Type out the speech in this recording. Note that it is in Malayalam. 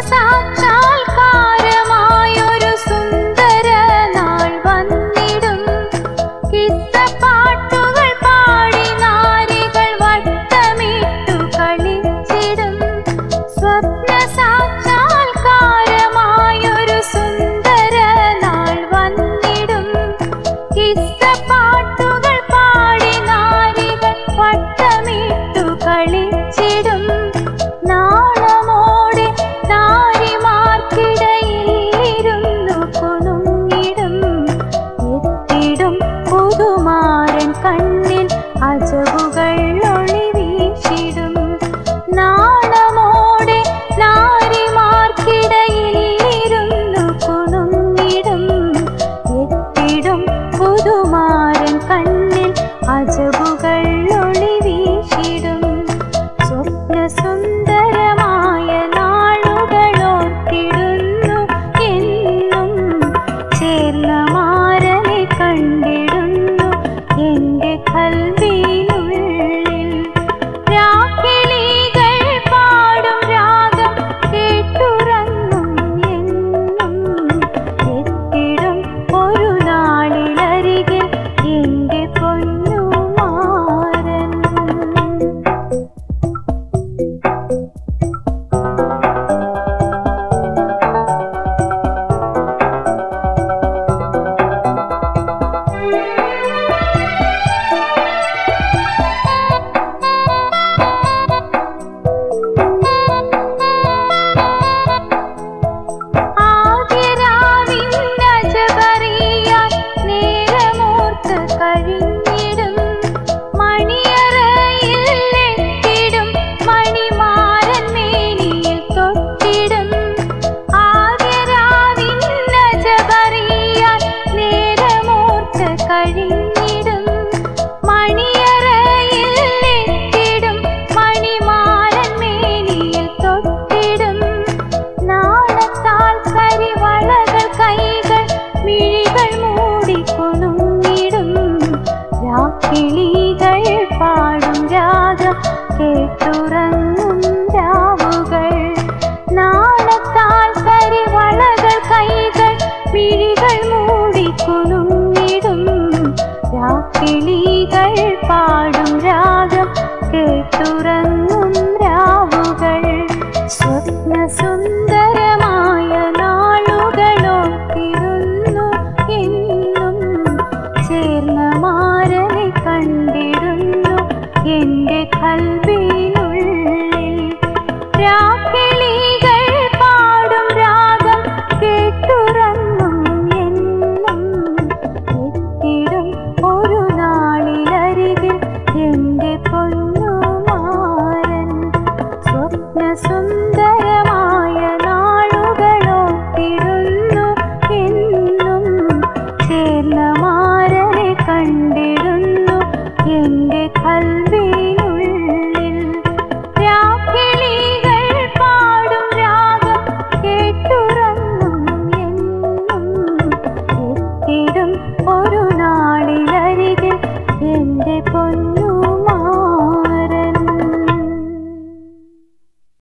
സാക്ഷാത്കാരമായൊരു സുന്ദര നാൾ വന്നിടും. കിസ്സപ്പാട്ടുകൾ പാടി നാരികൾ വട്ടമിട്ടു കളിച്ചിടും. സ്വപ്ന സാക്ഷാത്കാരമായൊരു സുന്ദര നാൾ വന്നിടും. കിസ്സപ്പാട്ടുകൾ പാടി നാരികൾ വട്ടമിട്ടു കളിച്ചിടും. നാണമോടെ നാരിമാർക്കിടയിലിരുന്നു കുണുങ്ങിടും. എത്തിടും പുതുമാരൻ കണ്ണിൽ അജബുകൾ ഒളി വീശിടും. നാണമോടെ നാരിമാർക്കിടയിലിരുന്നു കുണുങ്ങിടും. എത്തിടും പുതുമാരൻ കണ്ണിൽ അജബുകൾ ഒളി വീശിടും. സ്വപ്നസുന്ദരമായ നാളുകളോർത്തിടുന്നു എന്നും. ചേർന്ന മാരനെ കണ്ടിടുന്നു എൻ്റെ കൽവിനുള്ളിൽ. രാക്കിളികൾ പാടും രാഗം കേട്ടുറങ്ങും എന്നും. എത്തിടും ഒരു നാളിലരികിൽ എൻ്റെ പൊന്നുമാരൻ. ആദ്യരാവിന്നജബറിയാൻ നേരമോർത്ത് കഴിഞ്ഞിടും. മണിയറയിൽ എത്തിടും മണിമാരൻ മേനിയിൽ തൊട്ടിടും. ആദ്യരാവിന്നജബറിയാൻ നേരമോർത്ത് കഴിഞ്ഞിടും. മണിയറയിൽ എത്തിടും മണിമാരൻ മേനിയിൽ തൊട്ടിടും. നാണത്താൽ കരിവളകൾ കൈകൾ മിഴികൾ മൂടി കുണുങ്ങിടും. രാക്കിളികൾ പാടും രാഗം കേട്ടുറങ്ങും രാവുകൾ. നാണത്താൽ കരിവളകൾ കൈകൾ മിഴികൾ മൂടി കുണുങ്ങിടും. രാക്കിളികൾ പാടും രാഗം കേട്ടുറങ്ങും